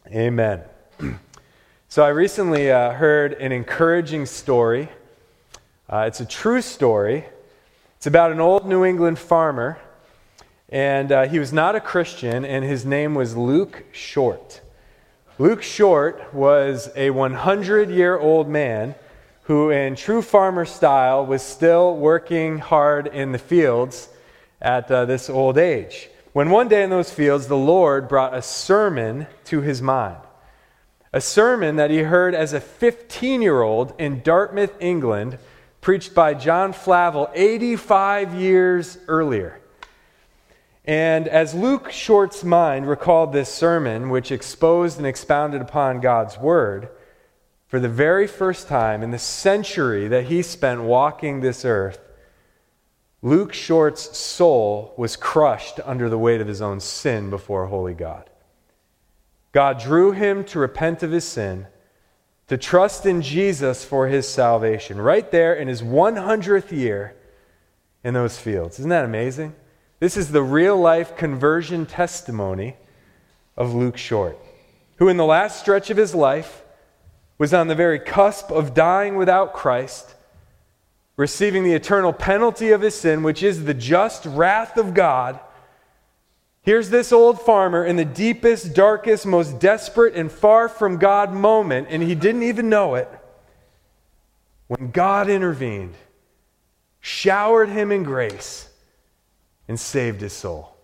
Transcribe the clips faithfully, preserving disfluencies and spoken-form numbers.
Amen. So I recently uh, heard an encouraging story. Uh, it's a true story. It's about an old New England farmer, and uh, he was not a Christian, and his name was Luke Short. Luke Short was a hundred-year-old man who, in true farmer style, was still working hard in the fields at uh, this old age. When one day in those fields, the Lord brought a sermon to his mind. A sermon that he heard as a fifteen-year-old in Dartmouth, England, preached by John Flavel eighty-five years earlier. And as Luke Short's mind recalled this sermon, which exposed and expounded upon God's Word, for the very first time in the century that he spent walking this earth, Luke Short's soul was crushed under the weight of his own sin before a holy God. God drew him to repent of his sin, to trust in Jesus for his salvation, right there in his hundredth year in those fields. Isn't that amazing? This is the real-life conversion testimony of Luke Short, who in the last stretch of his life was on the very cusp of dying without Christ, receiving the eternal penalty of his sin, which is the just wrath of God. Here's this old farmer in the deepest, darkest, most desperate and far from God moment, and he didn't even know it, when God intervened, showered him in grace, and saved his soul.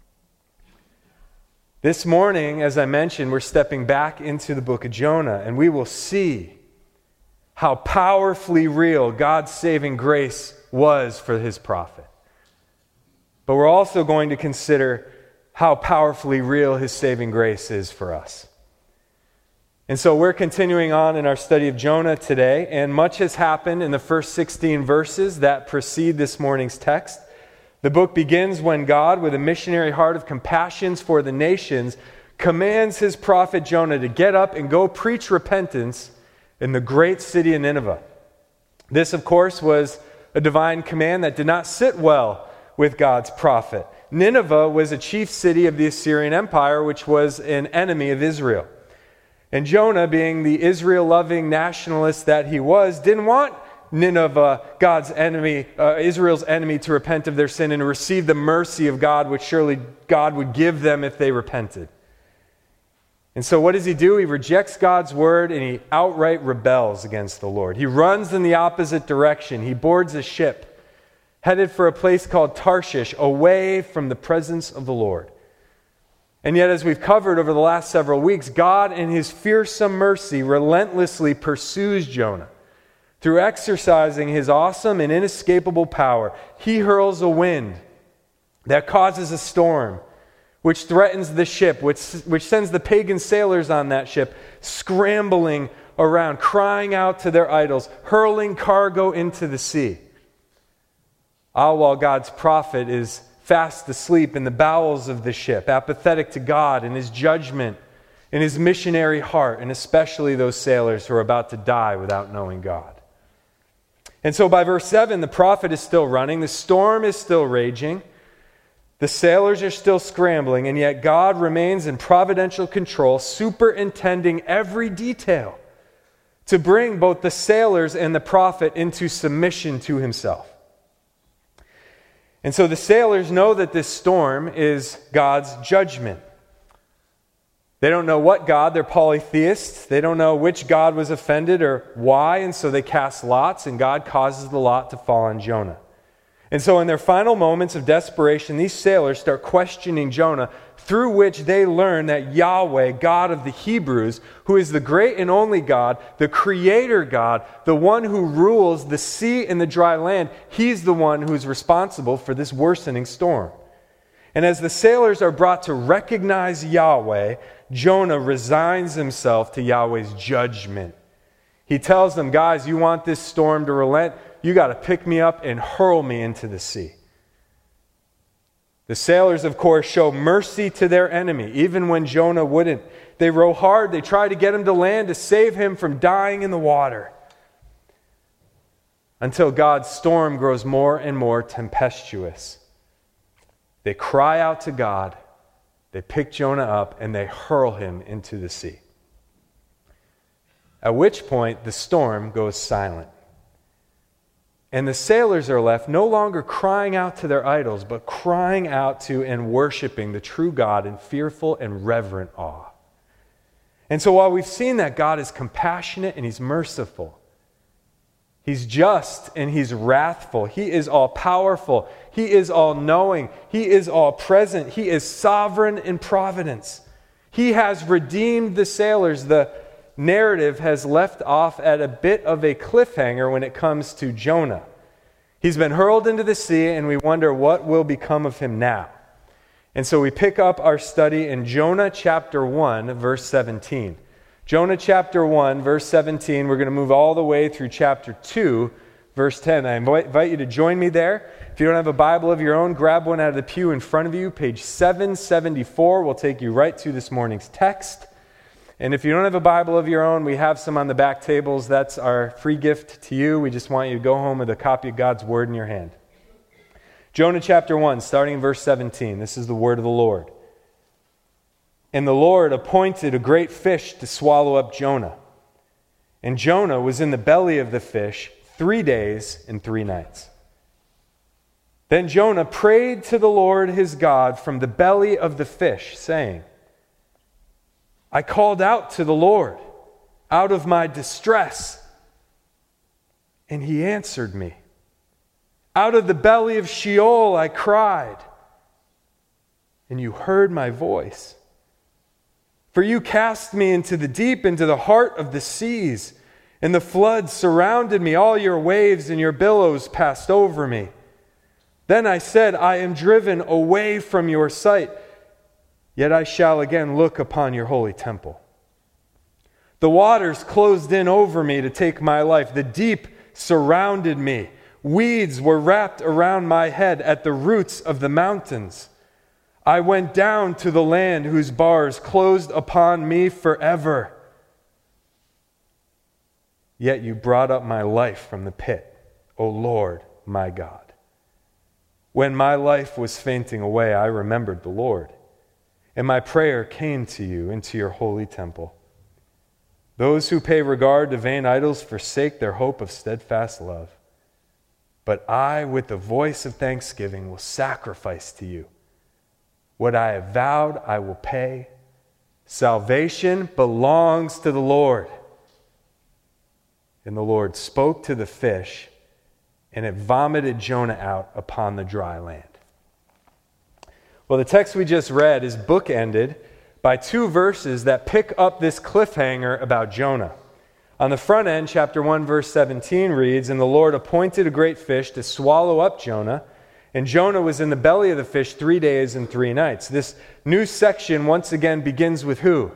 This morning, as I mentioned, we're stepping back into the book of Jonah, and we will see how powerfully real God's saving grace was for his prophet. But we're also going to consider how powerfully real his saving grace is for us. And so we're continuing on in our study of Jonah today, and much has happened in the first sixteen verses that precede this morning's text. The book begins when God, with a missionary heart of compassion for the nations, commands his prophet Jonah to get up and go preach repentance in the great city of Nineveh. This, of course, was a divine command that did not sit well with God's prophet. Nineveh was a chief city of the Assyrian Empire, which was an enemy of Israel. And Jonah, being the Israel-loving nationalist that he was, didn't want Nineveh, God's enemy, uh, Israel's enemy, to repent of their sin and to receive the mercy of God, which surely God would give them if they repented. And so what does he do? He rejects God's word and he outright rebels against the Lord. He runs in the opposite direction. He boards a ship, headed for a place called Tarshish, away from the presence of the Lord. And yet, as we've covered over the last several weeks, God in his fearsome mercy relentlessly pursues Jonah. Through exercising his awesome and inescapable power, he hurls a wind that causes a storm, which threatens the ship, which, which sends the pagan sailors on that ship scrambling around, crying out to their idols, hurling cargo into the sea. All while God's prophet is fast asleep in the bowels of the ship, apathetic to God and his judgment and his missionary heart, and especially those sailors who are about to die without knowing God. And so by verse seven, the prophet is still running, the storm is still raging, the sailors are still scrambling, and yet God remains in providential control, superintending every detail to bring both the sailors and the prophet into submission to himself. And so the sailors know that this storm is God's judgment. They don't know what God, they're polytheists. They don't know which God was offended or why, and so they cast lots, and God causes the lot to fall on Jonah. And so in their final moments of desperation, these sailors start questioning Jonah, through which they learn that Yahweh, God of the Hebrews, who is the great and only God, the creator God, the one who rules the sea and the dry land, he's the one who's responsible for this worsening storm. And as the sailors are brought to recognize Yahweh, Jonah resigns himself to Yahweh's judgment. He tells them, guys, you want this storm to relent? You got to pick me up and hurl me into the sea. The sailors, of course, show mercy to their enemy, even when Jonah wouldn't. They row hard. They try to get him to land to save him from dying in the water. Until God's storm grows more and more tempestuous. They cry out to God. They pick Jonah up and they hurl him into the sea. At which point the storm goes silent. And the sailors are left no longer crying out to their idols, but crying out to and worshiping the true God in fearful and reverent awe. And so while we've seen that God is compassionate and He's merciful, He's just and He's wrathful, He is all-powerful, He is all-knowing, He is all-present, He is sovereign in providence. He has redeemed the sailors. The narrative has left off at a bit of a cliffhanger when it comes to Jonah. He's been hurled into the sea, and we wonder what will become of him now. And so we pick up our study in Jonah chapter one, verse seventeen. Jonah chapter one, verse seventeen. We're going to move all the way through chapter two, verse ten. I invite you to join me there. If you don't have a Bible of your own, grab one out of the pew in front of you. Page seven seventy-four will take you right to this morning's text. And if you don't have a Bible of your own, we have some on the back tables. That's our free gift to you. We just want you to go home with a copy of God's Word in your hand. Jonah chapter one, starting in verse seventeen. This is the word of the Lord. And the Lord appointed a great fish to swallow up Jonah. And Jonah was in the belly of the fish three days and three nights. Then Jonah prayed to the Lord his God from the belly of the fish, saying, I called out to the Lord out of my distress, and He answered me. Out of the belly of Sheol I cried, and you heard my voice. For you cast me into the deep, into the heart of the seas, and the floods surrounded me. All your waves and your billows passed over me. Then I said, I am driven away from your sight. Yet I shall again look upon your holy temple. The waters closed in over me to take my life. The deep surrounded me. Weeds were wrapped around my head at the roots of the mountains. I went down to the land whose bars closed upon me forever. Yet you brought up my life from the pit, O Lord, my God. When my life was fainting away, I remembered the Lord. And my prayer came to you into your holy temple. Those who pay regard to vain idols forsake their hope of steadfast love. But I, with the voice of thanksgiving, will sacrifice to you. What I have vowed, I will pay. Salvation belongs to the Lord. And the Lord spoke to the fish, and it vomited Jonah out upon the dry land. Well, the text we just read is bookended by two verses that pick up this cliffhanger about Jonah. On the front end, chapter one, verse seventeen reads, And the Lord appointed a great fish to swallow up Jonah, and Jonah was in the belly of the fish three days and three nights. This new section once again begins with who?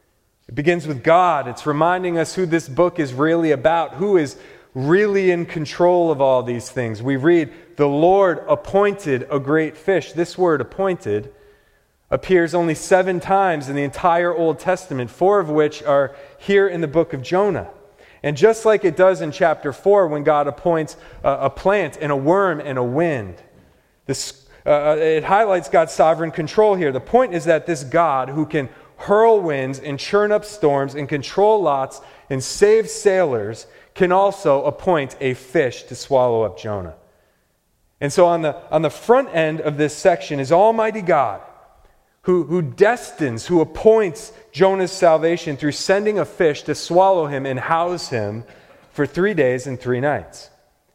It begins with God. It's reminding us who this book is really about, who is really in control of all these things. We read, the Lord appointed a great fish. This word appointed appears only seven times in the entire Old Testament, four of which are here in the book of Jonah. And just like it does in chapter four when God appoints a, a plant and a worm and a wind, this, uh, it highlights God's sovereign control here. The point is that this God who can hurl winds and churn up storms and control lots and save sailors can also appoint a fish to swallow up Jonah. And so on the, on the front end of this section is Almighty God, who, who destines, who appoints Jonah's salvation through sending a fish to swallow him and house him for three days and three nights.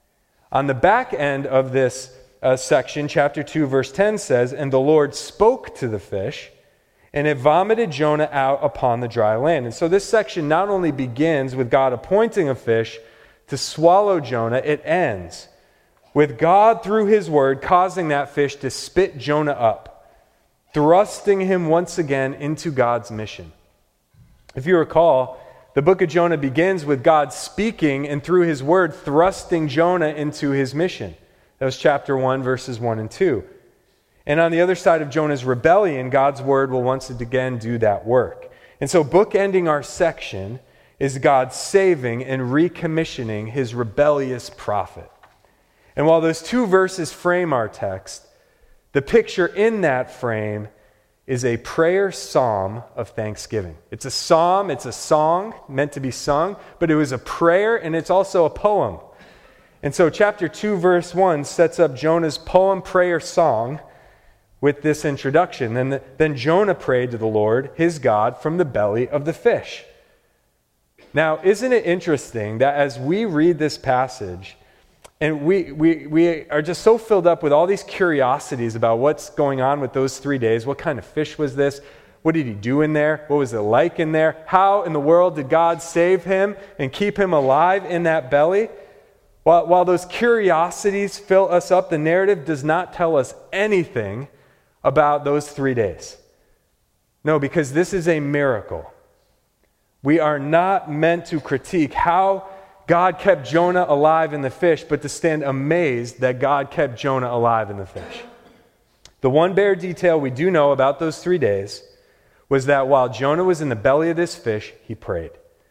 On the back end of this uh, section, chapter two, verse ten says, And the Lord spoke to the fish, and it vomited Jonah out upon the dry land. And so this section not only begins with God appointing a fish to swallow Jonah, it ends with God, through His word, causing that fish to spit Jonah up, thrusting him once again into God's mission. If you recall, the book of Jonah begins with God speaking and through His word thrusting Jonah into his mission. That was chapter one, verses one and two. And on the other side of Jonah's rebellion, God's word will once again do that work. And so bookending our section is God saving and recommissioning His rebellious prophet. And while those two verses frame our text, the picture in that frame is a prayer psalm of thanksgiving. It's a psalm, it's a song meant to be sung, but it was a prayer and it's also a poem. And so chapter two, verse one sets up Jonah's poem prayer song with this introduction. Then, the, then Jonah prayed to the Lord, his God, from the belly of the fish. Now, isn't it interesting that as we read this passage, and we, we, we are just so filled up with all these curiosities about what's going on with those three days. What kind of fish was this? What did he do in there? What was it like in there? How in the world did God save him and keep him alive in that belly? While, while those curiosities fill us up, the narrative does not tell us anything about those three days. No, because this is a miracle. We are not meant to critique how God kept Jonah alive in the fish, but to stand amazed that God kept Jonah alive in the fish. The one bare detail we do know about those three days was that while Jonah was in the belly of this fish, he prayed,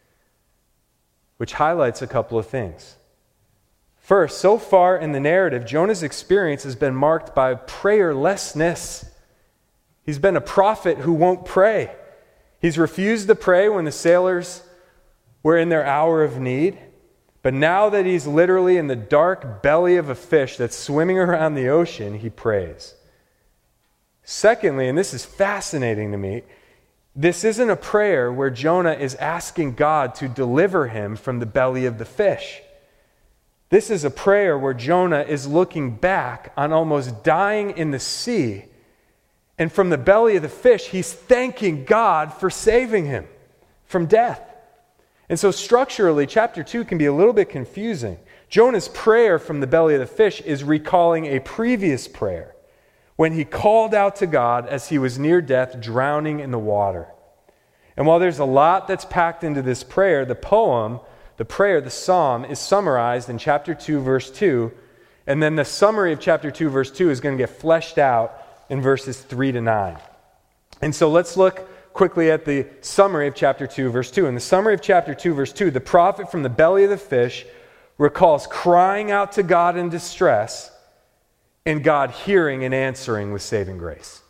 which highlights a couple of things. First, so far in the narrative, Jonah's experience has been marked by prayerlessness. He's been a prophet who won't pray. He's refused to pray when the sailors were in their hour of need. But now that he's literally in the dark belly of a fish that's swimming around the ocean, he prays. Secondly, and this is fascinating to me, this isn't a prayer where Jonah is asking God to deliver him from the belly of the fish. This is a prayer where Jonah is looking back on almost dying in the sea, and from the belly of the fish, he's thanking God for saving him from death. And so structurally, chapter two can be a little bit confusing. Jonah's prayer from the belly of the fish is recalling a previous prayer when he called out to God as he was near death, drowning in the water. And while there's a lot that's packed into this prayer, the poem, the prayer, the psalm, is summarized in chapter two, verse two, and then the summary of chapter two, verse two is going to get fleshed out in verses three to nine. And so let's look quickly at the summary of chapter two, verse two. In the summary of chapter two, verse two, the prophet from the belly of the fish recalls crying out to God in distress and God hearing and answering with saving grace.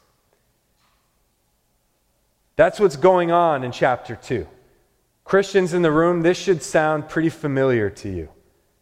That's what's going on in chapter two. Christians in the room, this should sound pretty familiar to you,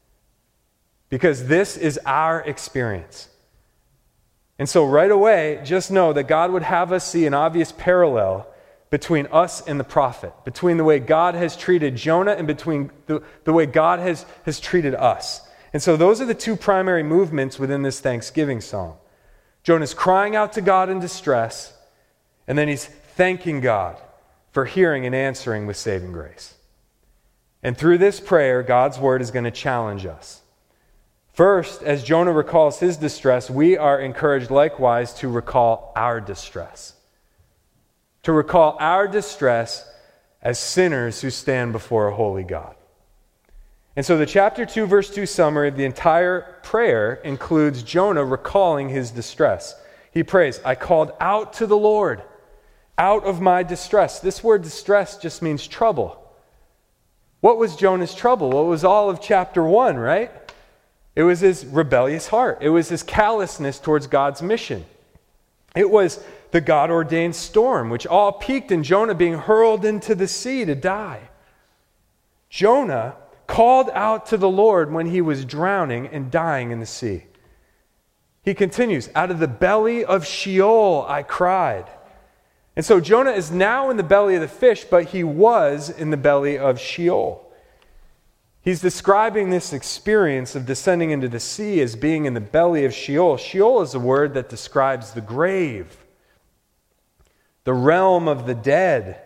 because this is our experience. And so right away, just know that God would have us see an obvious parallel between us and the prophet, between the way God has treated Jonah and between the, the way God has, has treated us. And so those are the two primary movements within this Thanksgiving song. Jonah's crying out to God in distress, and then he's thanking God for hearing and answering with saving grace. And through this prayer, God's word is going to challenge us. First, as Jonah recalls his distress, we are encouraged likewise to recall our distress. To recall our distress as sinners who stand before a holy God. And so the chapter two, verse two summary of the entire prayer includes Jonah recalling his distress. He prays, I called out to the Lord, out of my distress. This word distress just means trouble. What was Jonah's trouble? Well, it was all of chapter one, right? It was his rebellious heart. It was his callousness towards God's mission. It was the God-ordained storm, which all peaked in Jonah being hurled into the sea to die. Jonah called out to the Lord when he was drowning and dying in the sea. He continues, out of the belly of Sheol I cried. And so Jonah is now in the belly of the fish, but he was in the belly of Sheol. He's describing this experience of descending into the sea as being in the belly of Sheol. Sheol is a word that describes the grave, the realm of the dead.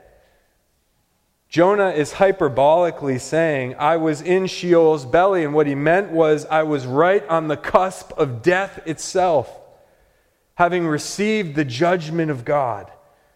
Jonah is hyperbolically saying, I was in Sheol's belly, and what he meant was I was right on the cusp of death itself, having received the judgment of God.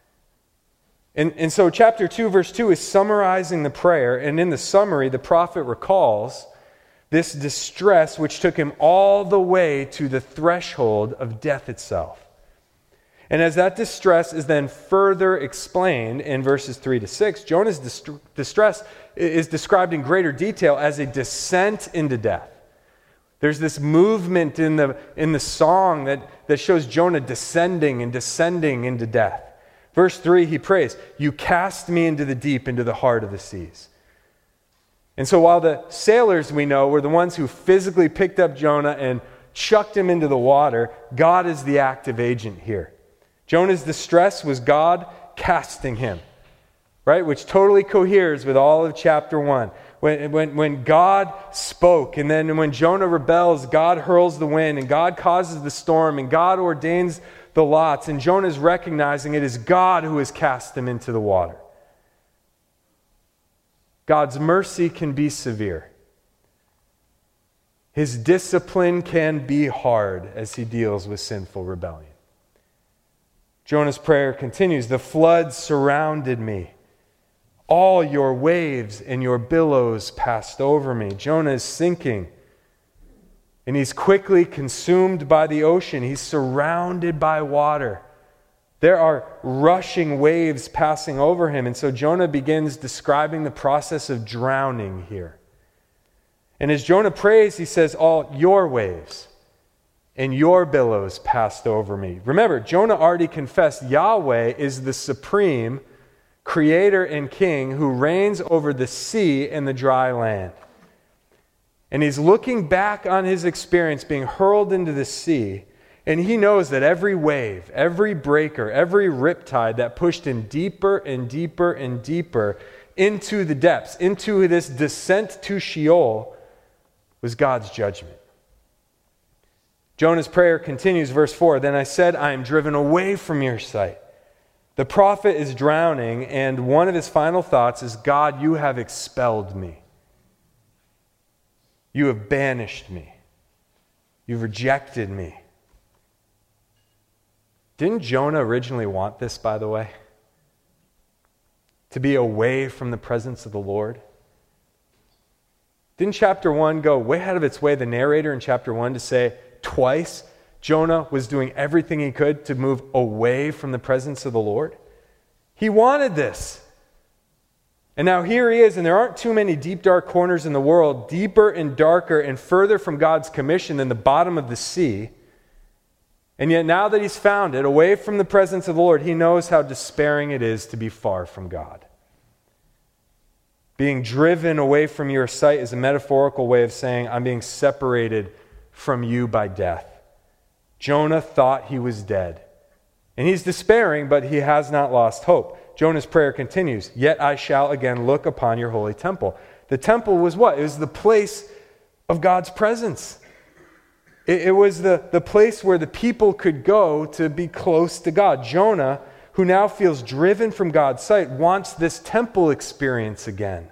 And, and so chapter two, verse two is summarizing the prayer, and in the summary, the prophet recalls this distress which took him all the way to the threshold of death itself. And as that distress is then further explained in verses three to six, Jonah's dist- distress is described in greater detail as a descent into death. There's this movement in the, in the song that, that shows Jonah descending and descending into death. Verse three, he prays, "You cast me into the deep, into the heart of the seas." And so while the sailors, we know, were the ones who physically picked up Jonah and chucked him into the water, God is the active agent here. Jonah's distress was God casting him, right? Which totally coheres with all of chapter one. When, when, when God spoke, and then when Jonah rebels, God hurls the wind, and God causes the storm, and God ordains the lots, and Jonah's recognizing it is God who has cast him into the water. God's mercy can be severe. His discipline can be hard as he deals with sinful rebellion. Jonah's prayer continues, "The flood surrounded me. All your waves and your billows passed over me." Jonah is sinking, and he's quickly consumed by the ocean. He's surrounded by water. There are rushing waves passing over him. And so Jonah begins describing the process of drowning here. And as Jonah prays, he says, "All your waves and your billows passed over me." Remember, Jonah already confessed Yahweh is the supreme creator and king who reigns over the sea and the dry land. And he's looking back on his experience being hurled into the sea, and he knows that every wave, every breaker, every riptide that pushed him deeper and deeper and deeper into the depths, into this descent to Sheol, was God's judgment. Jonah's prayer continues, verse four, "Then I said, I am driven away from your sight." The prophet is drowning, and one of his final thoughts is, "God, you have expelled me. You have banished me. You've rejected me." Didn't Jonah originally want this, by the way? To be away from the presence of the Lord? Didn't chapter one go way out of its way, the narrator in chapter one, to say twice Jonah was doing everything he could to move away from the presence of the Lord? He wanted this. And now here he is, and there aren't too many deep, dark corners in the world, deeper and darker and further from God's commission than the bottom of the sea. And yet now that he's found it, away from the presence of the Lord, he knows how despairing it is to be far from God. Being driven away from your sight is a metaphorical way of saying, I'm being separated from you by death. Jonah thought he was dead. And he's despairing, but he has not lost hope. Jonah's prayer continues, "Yet I shall again look upon your holy temple." The temple was what? It was the place of God's presence. It, it was the, the place where the people could go to be close to God. Jonah, who now feels driven from God's sight, wants this temple experience again.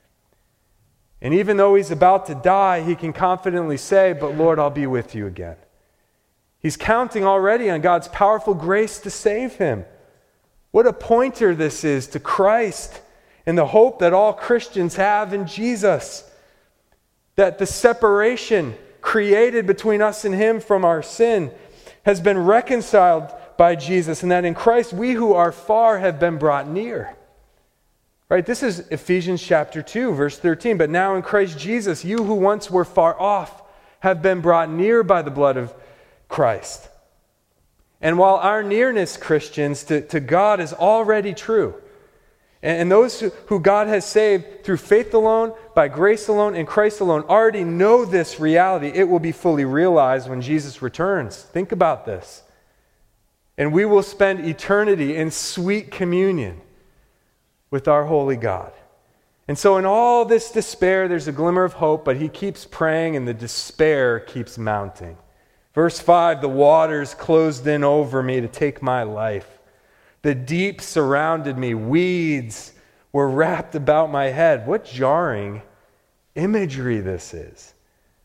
And even though he's about to die, he can confidently say, "But Lord, I'll be with you again." He's counting already on God's powerful grace to save him. What a pointer this is to Christ and the hope that all Christians have in Jesus. That the separation created between us and him from our sin has been reconciled by Jesus, and that in Christ we who are far have been brought near. Right? This is Ephesians chapter two, verse thirteen. "But now in Christ Jesus, you who once were far off have been brought near by the blood of Christ." And while our nearness, Christians, to, to God is already true, and, and those who, who God has saved through faith alone, by grace alone, in Christ alone, already know this reality, it will be fully realized when Jesus returns. Think about this. And we will spend eternity in sweet communion with our holy God. And so in all this despair, there's a glimmer of hope, but he keeps praying and the despair keeps mounting. Verse five, "The waters closed in over me to take my life. The deep surrounded me. Weeds were wrapped about my head." What jarring imagery this is.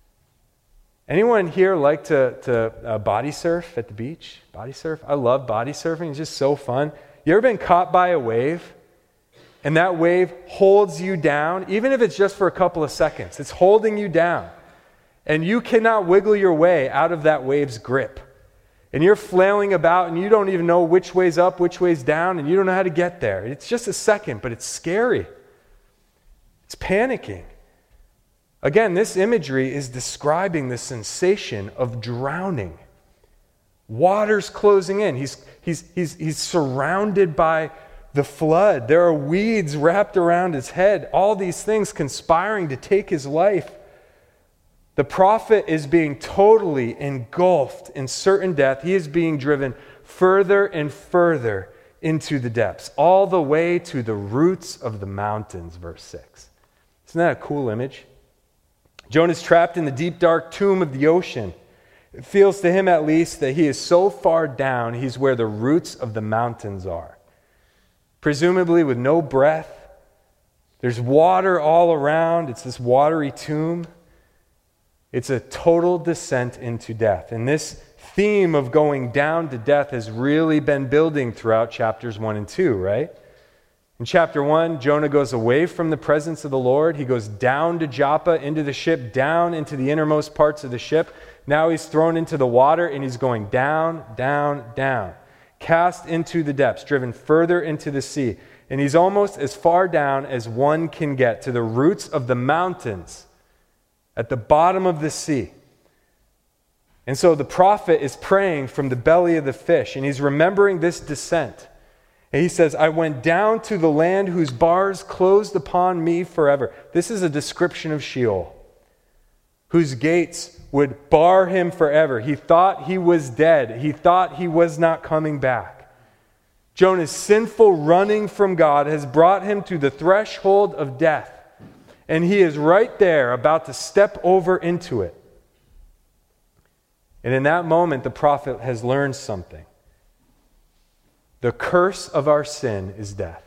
Anyone here like to, to uh, body surf at the beach? Body surf? I love body surfing. It's just so fun. You ever been caught by a wave? And that wave holds you down, even if it's just for a couple of seconds. It's holding you down. And you cannot wiggle your way out of that wave's grip. And you're flailing about and you don't even know which way's up, which way's down, and you don't know how to get there. It's just a second, but it's scary. It's panicking. Again, this imagery is describing the sensation of drowning. Water's closing in. He's, he's, he's, he's surrounded by the flood. There are weeds wrapped around his head. All these things conspiring to take his life. The prophet is being totally engulfed in certain death. He is being driven further and further into the depths, all the way to the roots of the mountains, verse six. Isn't that a cool image? Jonah's trapped in the deep, dark tomb of the ocean. It feels to him, at least, that he is so far down, he's where the roots of the mountains are. Presumably with no breath. There's water all around. It's this watery tomb. It's a total descent into death. And this theme of going down to death has really been building throughout chapters one and two, right? In chapter one, Jonah goes away from the presence of the Lord. He goes down to Joppa, into the ship, down into the innermost parts of the ship. Now he's thrown into the water and he's going down, down, down. Cast into the depths, driven further into the sea. And he's almost as far down as one can get, to the roots of the mountains at the bottom of the sea. And so the prophet is praying from the belly of the fish, and he's remembering this descent. And he says, I went down to the land whose bars closed upon me forever. This is a description of Sheol, whose gates would bar him forever. He thought he was dead. He thought he was not coming back. Jonah's sinful running from God has brought him to the threshold of death. And he is right there, about to step over into it. And in that moment, the prophet has learned something. The curse of our sin is death.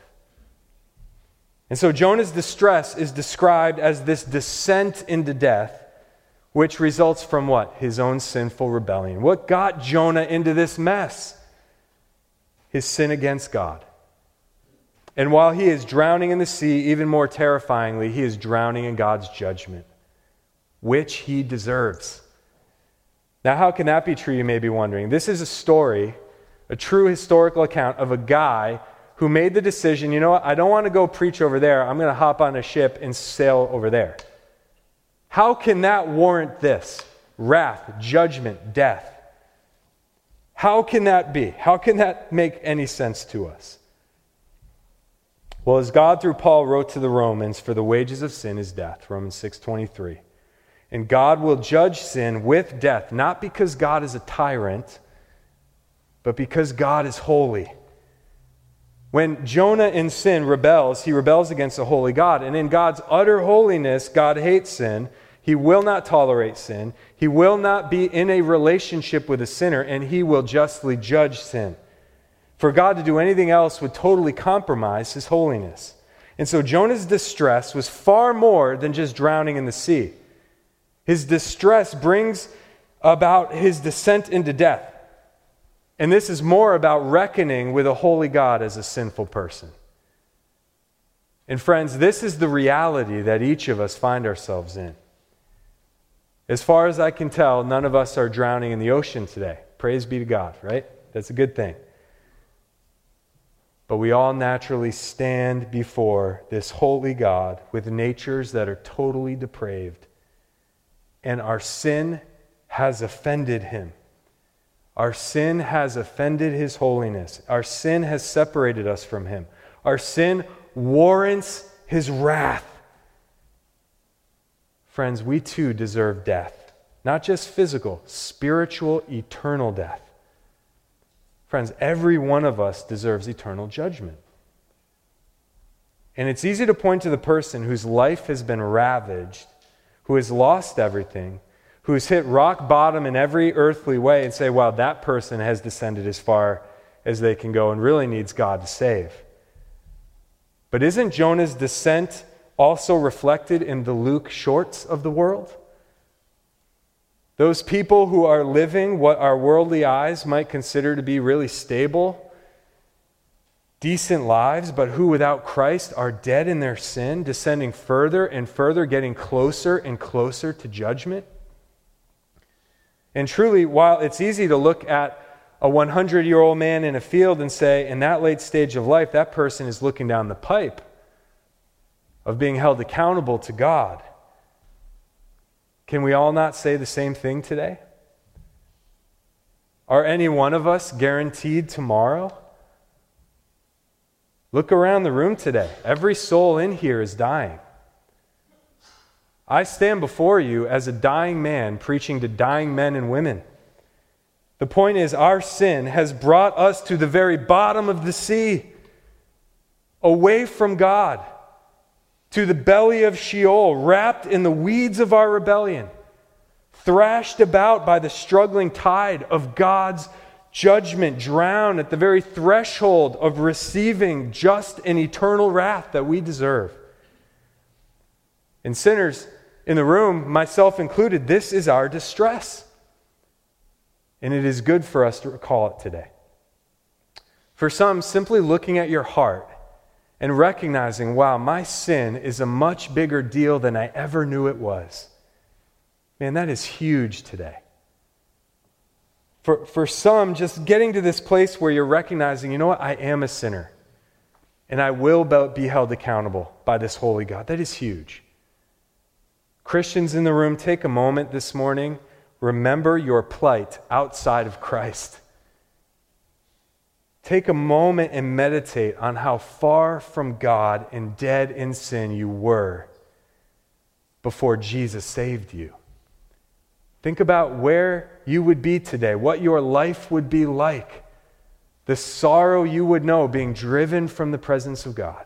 And so Jonah's distress is described as this descent into death, which results from what? His own sinful rebellion. What got Jonah into this mess? His sin against God. And while he is drowning in the sea, even more terrifyingly, he is drowning in God's judgment, which he deserves. Now, how can that be true, you may be wondering? This is a story, a true historical account of a guy who made the decision, you know what, I don't want to go preach over there. I'm going to hop on a ship and sail over there. How can that warrant this? Wrath, judgment, death. How can that be? How can that make any sense to us? Well, as God through Paul wrote to the Romans, for the wages of sin is death, Romans six twenty-three. And God will judge sin with death, not because God is a tyrant, but because God is holy. When Jonah in sin rebels, he rebels against a holy God. And in God's utter holiness, God hates sin. He will not tolerate sin. He will not be in a relationship with a sinner, and he will justly judge sin. For God to do anything else would totally compromise his holiness. And so Jonah's distress was far more than just drowning in the sea. His distress brings about his descent into death. And this is more about reckoning with a holy God as a sinful person. And friends, this is the reality that each of us find ourselves in. As far as I can tell, none of us are drowning in the ocean today. Praise be to God, right? That's a good thing. But we all naturally stand before this holy God with natures that are totally depraved. And our sin has offended him. Our sin has offended his holiness. Our sin has separated us from him. Our sin warrants his wrath. Friends, we too deserve death. Not just physical, spiritual, eternal death. Friends, every one of us deserves eternal judgment. And it's easy to point to the person whose life has been ravaged, who has lost everything, who has hit rock bottom in every earthly way, and say, wow, that person has descended as far as they can go and really needs God to save. But isn't Jonah's descent also reflected in the Luke shorts of the world? Those people who are living what our worldly eyes might consider to be really stable, decent lives, but who without Christ are dead in their sin, descending further and further, getting closer and closer to judgment. And truly, while it's easy to look at a hundred-year-old man in a field and say, in that late stage of life, that person is looking down the pipe of being held accountable to God. Can we all not say the same thing today? Are any one of us guaranteed tomorrow? Look around the room today. Every soul in here is dying. I stand before you as a dying man preaching to dying men and women. The point is, our sin has brought us to the very bottom of the sea, away from God, to the belly of Sheol, wrapped in the weeds of our rebellion, thrashed about by the struggling tide of God's judgment, drowned at the very threshold of receiving just and eternal wrath that we deserve. And sinners in the room, myself included, this is our distress. And it is good for us to recall it today. For some, simply looking at your heart and recognizing, wow, my sin is a much bigger deal than I ever knew it was. Man, that is huge today. For, for some, just getting to this place where you're recognizing, you know what, I am a sinner. And I will be held accountable by this holy God. That is huge. Christians in the room, take a moment this morning. Remember your plight outside of Christ. Take a moment and meditate on how far from God and dead in sin you were before Jesus saved you. Think about where you would be today, what your life would be like, the sorrow you would know being driven from the presence of God.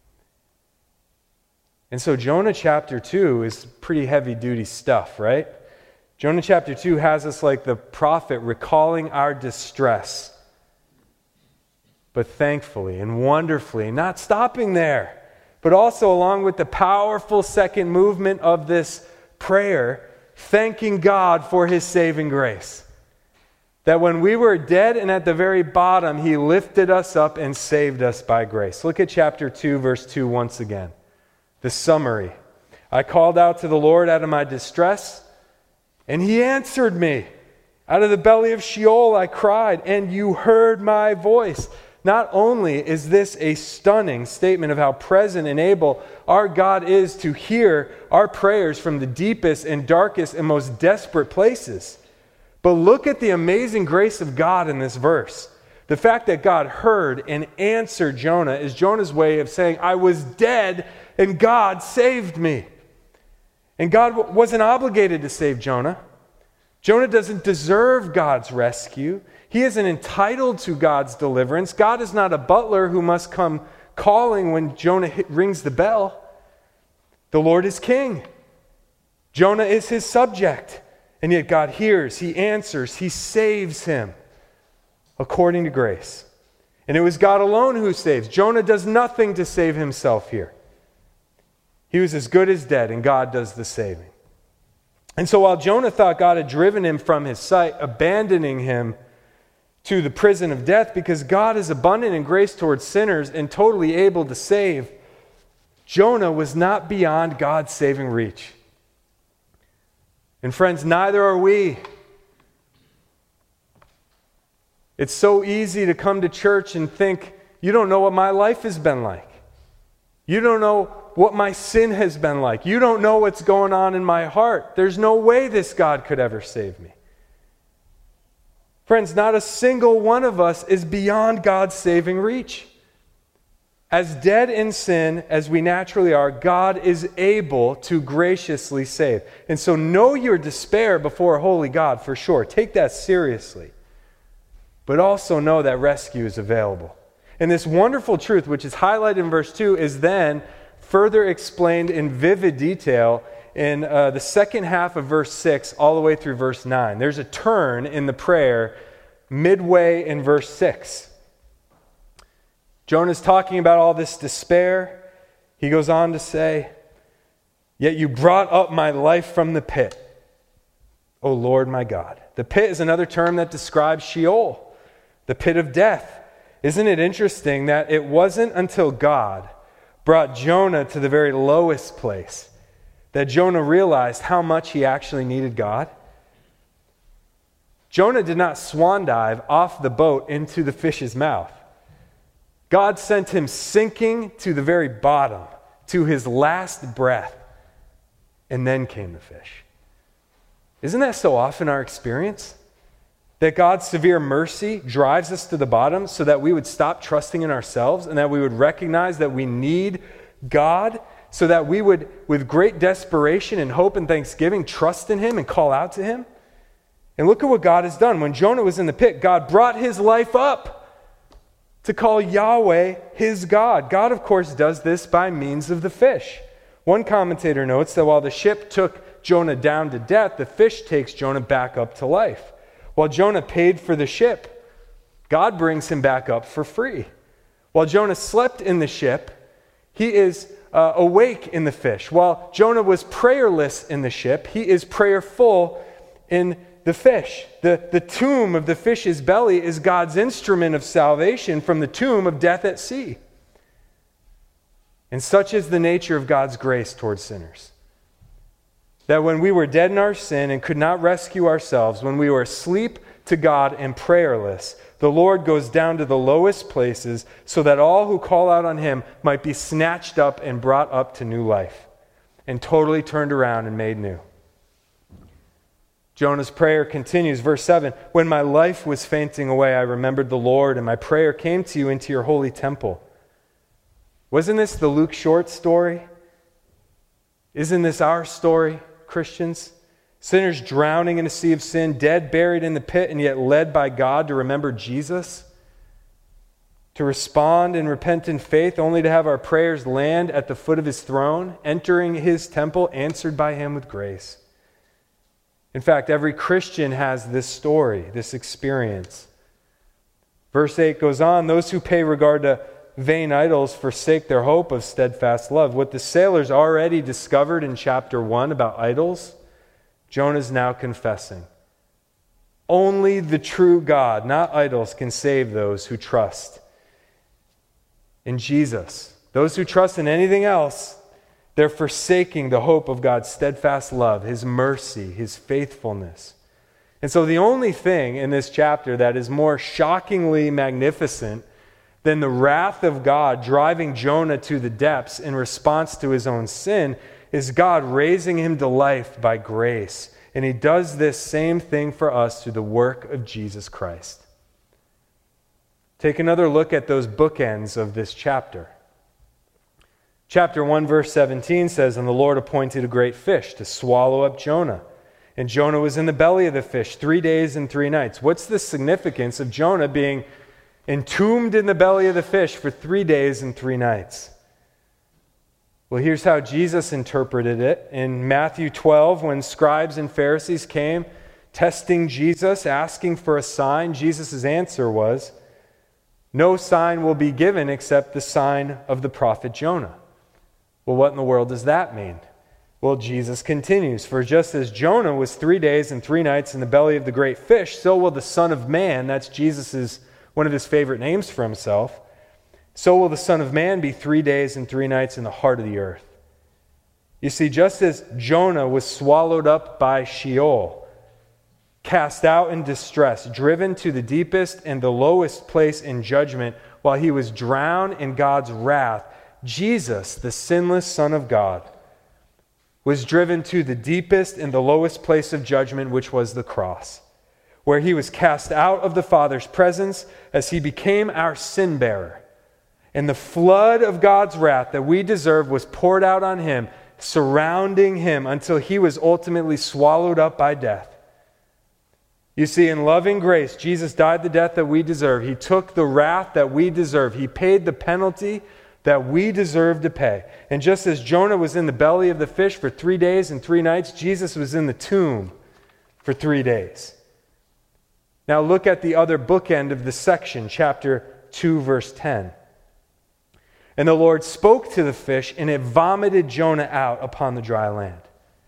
And so Jonah chapter two is pretty heavy-duty stuff, right? Jonah chapter two has us like the prophet recalling our distress. But thankfully and wonderfully, not stopping there, but also along with the powerful second movement of this prayer, thanking God for His saving grace. That when we were dead and at the very bottom, He lifted us up and saved us by grace. Look at chapter two, verse two once again. The summary. I called out to the Lord out of my distress, and He answered me. Out of the belly of Sheol I cried, and you heard my voice. Not only is this a stunning statement of how present and able our God is to hear our prayers from the deepest and darkest and most desperate places, but look at the amazing grace of God in this verse. The fact that God heard and answered Jonah is Jonah's way of saying, I was dead and God saved me. And God wasn't obligated to save Jonah. Jonah doesn't deserve God's rescue. He isn't entitled to God's deliverance. God is not a butler who must come calling when Jonah hit, rings the bell. The Lord is king. Jonah is His subject. And yet God hears, He answers, He saves him according to grace. And it was God alone who saves. Jonah does nothing to save himself here. He was as good as dead, and God does the saving. And so while Jonah thought God had driven him from his sight, abandoning him to the prison of death, because God is abundant in grace towards sinners and totally able to save, Jonah was not beyond God's saving reach. And friends, neither are we. It's so easy to come to church and think, you don't know what my life has been like. You don't know what my sin has been like. You don't know what's going on in my heart. There's no way this God could ever save me. Friends, not a single one of us is beyond God's saving reach. As dead in sin as we naturally are, God is able to graciously save. And so know your despair before a holy God for sure. Take that seriously. But also know that rescue is available. And this wonderful truth, which is highlighted in verse two, is then further explained in vivid detail in uh, the second half of verse six all the way through verse nine. There's a turn in the prayer midway in verse six. Jonah's talking about all this despair. He goes on to say, yet you brought up my life from the pit, O Lord my God. The pit is another term that describes Sheol, the pit of death. Isn't it interesting that it wasn't until God brought Jonah to the very lowest place that Jonah realized how much he actually needed God? Jonah did not swan dive off the boat into the fish's mouth. God sent him sinking to the very bottom, to his last breath, and then came the fish. Isn't that so often our experience? That God's severe mercy drives us to the bottom so that we would stop trusting in ourselves and that we would recognize that we need God, so that we would, with great desperation and hope and thanksgiving, trust in him and call out to him. And look at what God has done. When Jonah was in the pit, God brought his life up to call Yahweh his God. God, of course, does this by means of the fish. One commentator notes that while the ship took Jonah down to death, the fish takes Jonah back up to life. While Jonah paid for the ship, God brings him back up for free. While Jonah slept in the ship, he is uh, awake in the fish. While Jonah was prayerless in the ship, he is prayerful in the fish. The, the tomb of the fish's belly is God's instrument of salvation from the tomb of death at sea. And such is the nature of God's grace towards sinners. That when we were dead in our sin and could not rescue ourselves, when we were asleep to God and prayerless, the Lord goes down to the lowest places so that all who call out on him might be snatched up and brought up to new life and totally turned around and made new. Jonah's prayer continues, verse seven, "When my life was fainting away, I remembered the Lord, and my prayer came to you into your holy temple." Wasn't this the Luke Short story? Isn't this our story, Christians? Sinners drowning in a sea of sin, dead, buried in the pit, and yet led by God to remember Jesus, to respond in repentant faith, only to have our prayers land at the foot of his throne, entering his temple, answered by him with grace. In fact, every Christian has this story, this experience. Verse eight goes on, "Those who pay regard to vain idols forsake their hope of steadfast love." What the sailors already discovered in chapter one about idols, Jonah's now confessing. Only the true God, not idols, can save those who trust in Jesus. Those who trust in anything else, they're forsaking the hope of God's steadfast love, his mercy, his faithfulness. And so the only thing in this chapter that is more shockingly magnificent than the wrath of God driving Jonah to the depths in response to his own sin is God raising him to life by grace. And he does this same thing for us through the work of Jesus Christ. Take another look at those bookends of this chapter. Chapter one, verse seventeen says, "And the Lord appointed a great fish to swallow up Jonah. And Jonah was in the belly of the fish three days and three nights." What's the significance of Jonah being entombed in the belly of the fish for three days and three nights? Well, here's how Jesus interpreted it. In Matthew twelve, when scribes and Pharisees came testing Jesus, asking for a sign, Jesus' answer was, "No sign will be given except the sign of the prophet Jonah." Well, what in the world does that mean? Well, Jesus continues, "For just as Jonah was three days and three nights in the belly of the great fish, so will the Son of Man," that's Jesus' one of his favorite names for himself, "so will the Son of Man be three days and three nights in the heart of the earth." You see, just as Jonah was swallowed up by Sheol, cast out in distress, driven to the deepest and the lowest place in judgment, while he was drowned in God's wrath, Jesus, the sinless Son of God, was driven to the deepest and the lowest place of judgment, which was the cross, where he was cast out of the Father's presence as he became our sin bearer. And the flood of God's wrath that we deserve was poured out on him, surrounding him until he was ultimately swallowed up by death. You see, in loving grace, Jesus died the death that we deserve. He took the wrath that we deserve. He paid the penalty that we deserve to pay. And just as Jonah was in the belly of the fish for three days and three nights, Jesus was in the tomb for three days. Now look at the other bookend of the section, chapter two, verse ten. "And the Lord spoke to the fish, and it vomited Jonah out upon the dry land."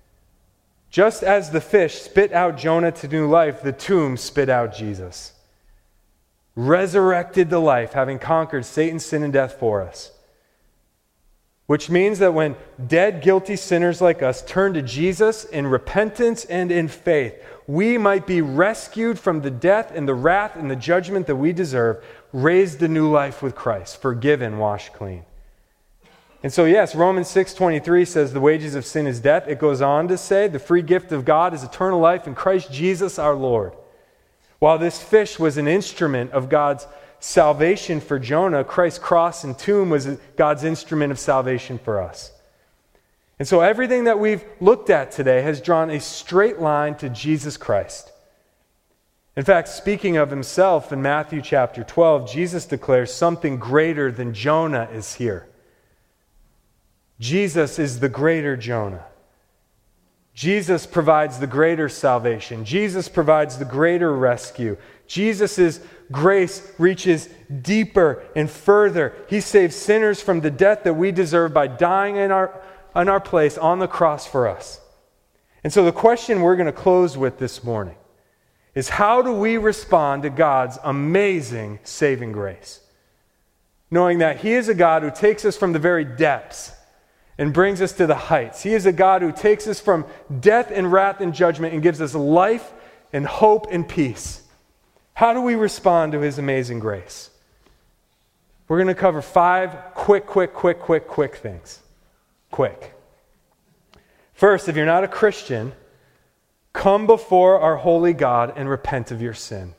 Just as the fish spit out Jonah to new life, the tomb spit out Jesus. Resurrected to life, having conquered Satan, sin, and death for us. Which means that when dead, guilty sinners like us turn to Jesus in repentance and in faith, we might be rescued from the death and the wrath and the judgment that we deserve, raised to new life with Christ, forgiven, washed clean. And so yes, Romans six twenty-three says the wages of sin is death. It goes on to say the free gift of God is eternal life in Christ Jesus our Lord. While this fish was an instrument of God's salvation for Jonah, Christ's cross and tomb was God's instrument of salvation for us. And so everything that we've looked at today has drawn a straight line to Jesus Christ. In fact, speaking of himself in Matthew chapter twelve, Jesus declares something greater than Jonah is here. Jesus is the greater Jonah. Jesus provides the greater salvation. Jesus provides the greater rescue. Jesus' grace reaches deeper and further. He saves sinners from the death that we deserve by dying in our, in our place on the cross for us. And so the question we're going to close with this morning is, how do we respond to God's amazing saving grace? Knowing that He is a God who takes us from the very depths and brings us to the heights. He is a God who takes us from death and wrath and judgment and gives us life and hope and peace. How do we respond to His amazing grace? We're going to cover five quick, quick, quick, quick, quick things. Quick. First, if you're not a Christian, come before our holy God and repent of your sin.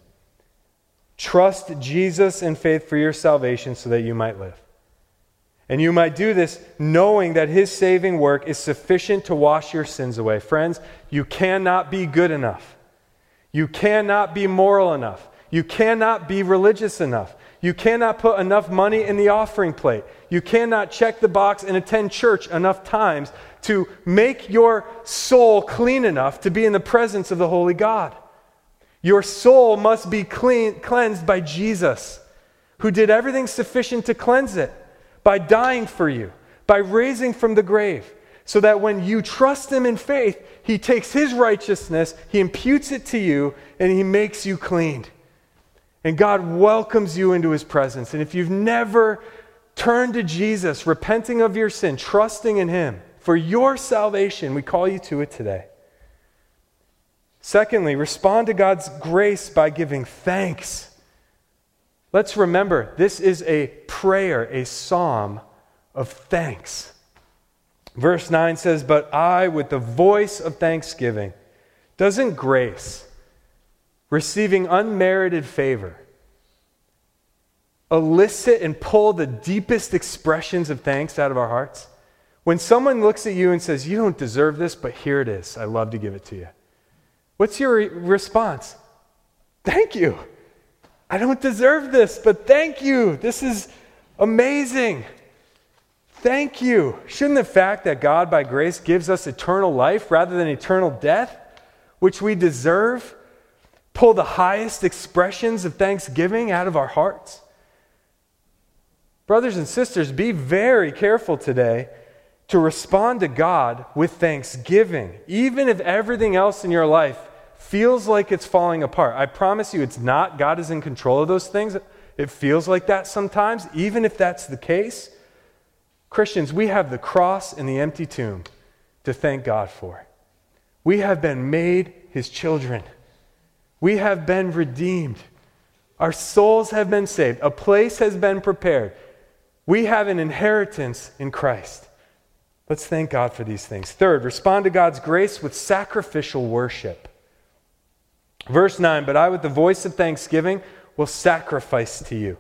Trust Jesus in faith for your salvation so that you might live. And you might do this knowing that His saving work is sufficient to wash your sins away. Friends, you cannot be good enough. You cannot be moral enough. You cannot be religious enough. You cannot put enough money in the offering plate. You cannot check the box and attend church enough times to make your soul clean enough to be in the presence of the holy God. Your soul must be clean, cleansed by Jesus, who did everything sufficient to cleanse it, by dying for you, by raising from the grave, so that when you trust Him in faith, He takes His righteousness, He imputes it to you, and He makes you clean. And God welcomes you into His presence. And if you've never turned to Jesus, repenting of your sin, trusting in Him for your salvation, we call you to it today. Secondly, respond to God's grace by giving thanks. Let's remember, this is a prayer, a psalm of thanks. Verse nine says, "But I, with the voice of thanksgiving," doesn't grace, receiving unmerited favor, elicit and pull the deepest expressions of thanks out of our hearts? When someone looks at you and says, "You don't deserve this, but here it is. I'd love to give it to you." What's your re- response? Thank you. I don't deserve this, but thank you. This is amazing. Thank you. Shouldn't the fact that God by grace gives us eternal life rather than eternal death, which we deserve, pull the highest expressions of thanksgiving out of our hearts? Brothers and sisters, be very careful today to respond to God with thanksgiving, even if everything else in your life feels like it's falling apart. I promise you it's not. God is in control of those things. It feels like that sometimes. Even if that's the case, Christians, we have the cross and the empty tomb to thank God for. We have been made His children. We have been redeemed. Our souls have been saved. A place has been prepared. We have an inheritance in Christ. Let's thank God for these things. Third, respond to God's grace with sacrificial worship. Verse nine, "But I with the voice of thanksgiving will sacrifice to you.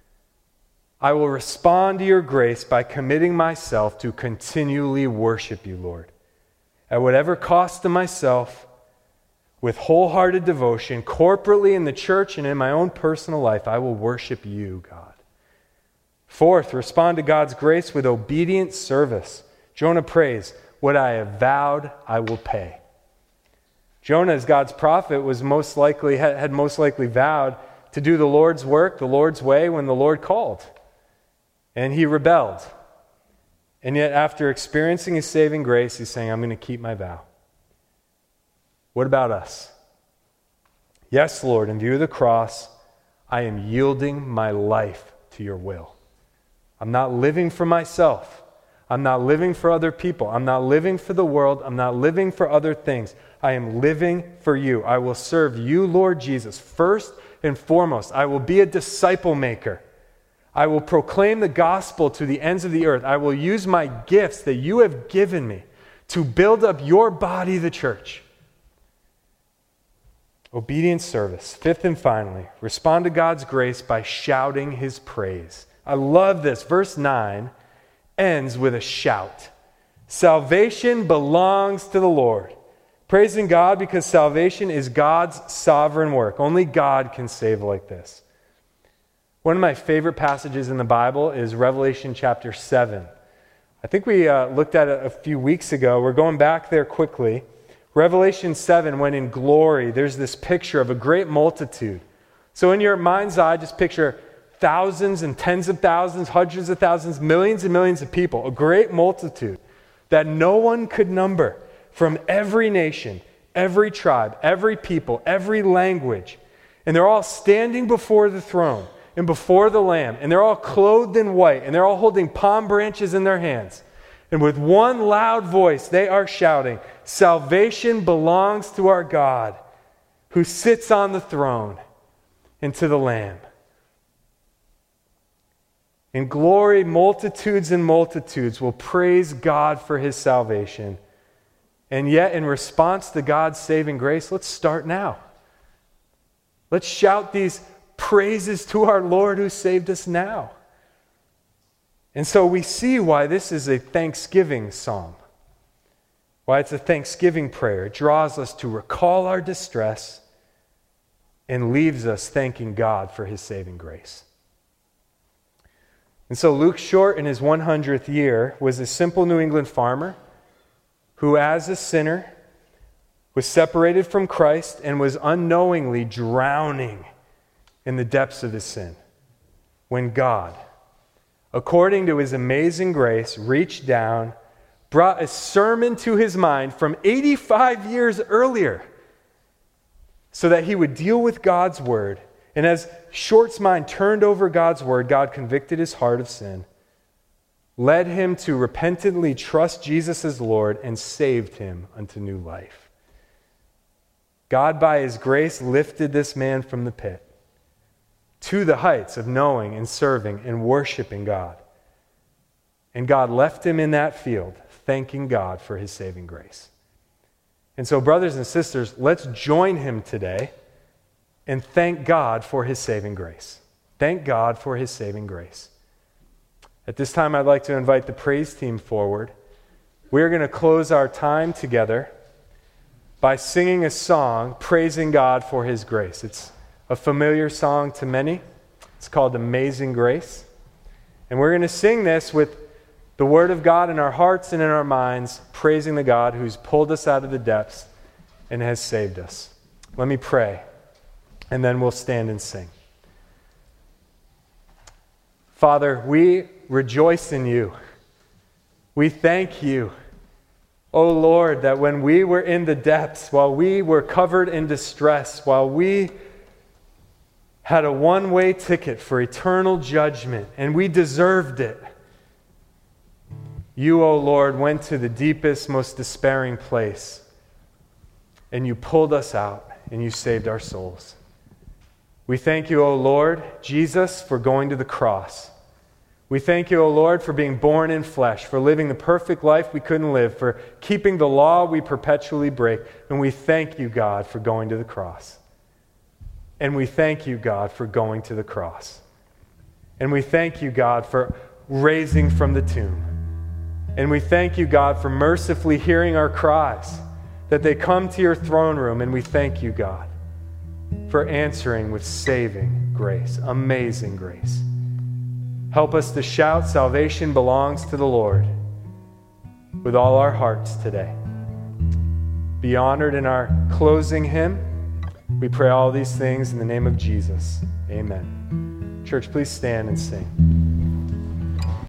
I will respond to your grace by committing myself to continually worship you, Lord. At whatever cost to myself, with wholehearted devotion, corporately in the church and in my own personal life, I will worship you, God." Fourth, respond to God's grace with obedient service. Jonah prays, "What I have vowed, I will pay." Jonah, as God's prophet, was most likely had most likely vowed to do the Lord's work, the Lord's way, when the Lord called. And he rebelled. And yet, after experiencing His saving grace, he's saying, "I'm going to keep my vow." What about us? Yes, Lord, in view of the cross, I am yielding my life to your will. I'm not living for myself. I'm not living for other people. I'm not living for the world. I'm not living for other things. I am living for you. I will serve you, Lord Jesus, first and foremost. I will be a disciple maker. I will proclaim the gospel to the ends of the earth. I will use my gifts that you have given me to build up your body, the church. Obedient service. Fifth and finally, respond to God's grace by shouting his praise. I love this. Verse nine ends with a shout. Salvation belongs to the Lord. Praising God because salvation is God's sovereign work. Only God can save like this. One of my favorite passages in the Bible is Revelation chapter seven. I think we uh, looked at it a few weeks ago. We're going back there quickly. Revelation seven, when in glory, there's this picture of a great multitude. So in your mind's eye, just picture thousands and tens of thousands, hundreds of thousands, millions and millions of people, a great multitude that no one could number, from every nation, every tribe, every people, every language. And they're all standing before the throne and before the Lamb, and they're all clothed in white, and they're all holding palm branches in their hands. And with one loud voice, they are shouting, "Salvation belongs to our God, who sits on the throne, and to the Lamb." In glory, multitudes and multitudes will praise God for his salvation. And yet, in response to God's saving grace, let's start now. Let's shout these praises to our Lord who saved us now. And so we see why this is a thanksgiving psalm, why it's a thanksgiving prayer. It draws us to recall our distress and leaves us thanking God for his saving grace. And so Luke Short, in his one hundredth year, was a simple New England farmer who, as a sinner, was separated from Christ and was unknowingly drowning in the depths of his sin, when God, according to his amazing grace, reached down, brought a sermon to his mind from eighty-five years earlier so that he would deal with God's word. And as Short's mind turned over God's word, God convicted his heart of sin, led him to repentantly trust Jesus as Lord, and saved him unto new life. God, by his grace, lifted this man from the pit to the heights of knowing and serving and worshiping God. And God left him in that field, thanking God for his saving grace. And so, brothers and sisters, let's join him today and thank God for his saving grace. Thank God for his saving grace. At this time, I'd like to invite the praise team forward. We're going to close our time together by singing a song praising God for his grace. It's a familiar song to many. It's called Amazing Grace. And we're going to sing this with the Word of God in our hearts and in our minds, praising the God who's pulled us out of the depths and has saved us. Let me pray, and then we'll stand and sing. Father, we rejoice in you. We thank you, O Lord, that when we were in the depths, while we were covered in distress, while we had a one-way ticket for eternal judgment, and we deserved it, you, O Lord, went to the deepest, most despairing place, and you pulled us out, and you saved our souls. We thank you, O Lord, Jesus, for going to the cross. We thank you, O Lord, for being born in flesh, for living the perfect life we couldn't live, for keeping the law we perpetually break. And we thank you, God, for going to the cross. And we thank you, God, for going to the cross. And we thank you, God, for raising from the tomb. And we thank you, God, for mercifully hearing our cries, that they come to your throne room. And we thank you, God, for answering with saving grace, amazing grace. Help us to shout, "Salvation belongs to the Lord," with all our hearts today. Be honored in our closing hymn. We pray all these things in the name of Jesus. Amen. Church, please stand and sing.